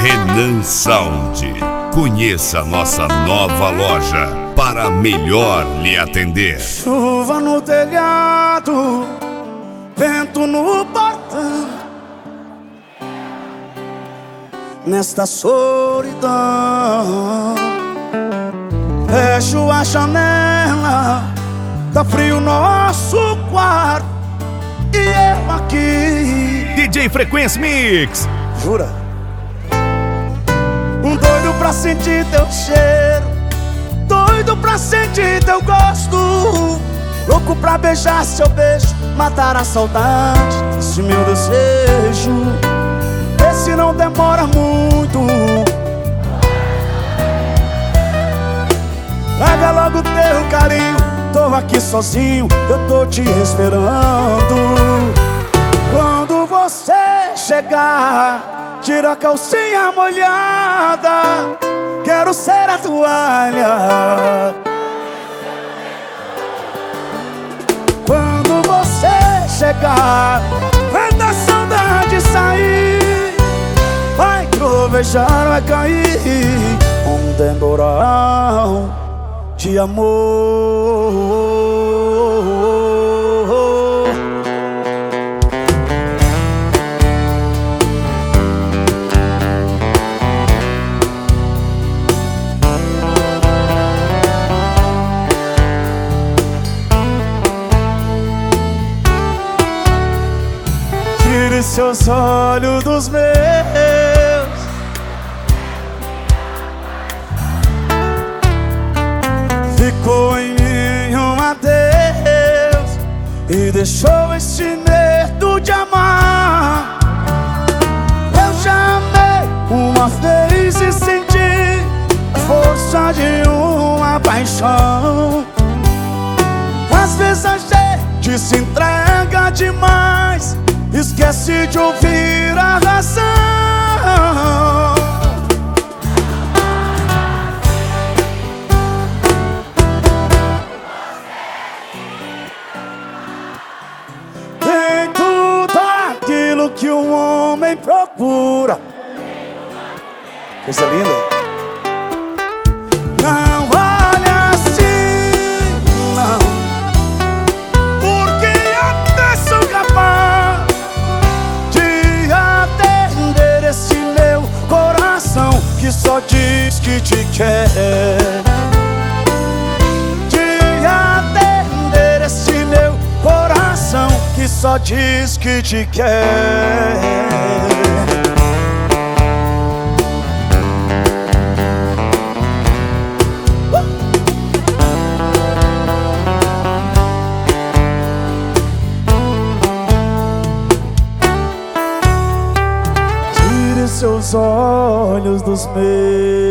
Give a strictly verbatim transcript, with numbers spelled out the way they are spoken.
Renan Sound. Conheça nossa nova loja para melhor lhe atender. Chuva no telhado, vento no portão, nesta solidão. Fecho a janela, tá frio nosso quarto e eu aqui. D J Frequência Mix. Jura? Um doido pra sentir teu cheiro, doido pra sentir teu gosto, louco pra beijar seu beijo, matar a saudade, esse meu desejo. Esse não demora muito, traga logo teu carinho. Tô aqui sozinho, eu tô te esperando. Quando você chegar, tira a calcinha molhada, quero ser a toalha. Quando você chegar, vai dar saudade sair, vai trovejar, vai cair um temporal de amor. Tire seus olhos dos meus, ficou em mim um adeus e deixou este medo de amar. Eu já amei uma vez e senti a força de uma paixão. Às vezes a gente se entrega demais, esquece de ouvir a razão. Tem tudo aquilo que um homem procura. Coisa linda. Não olha assim, não, porque até sou capaz de atender esse meu coração que só diz que te quer. De atender esse meu coração que só diz que te quer. Tire seus olhos dos meus.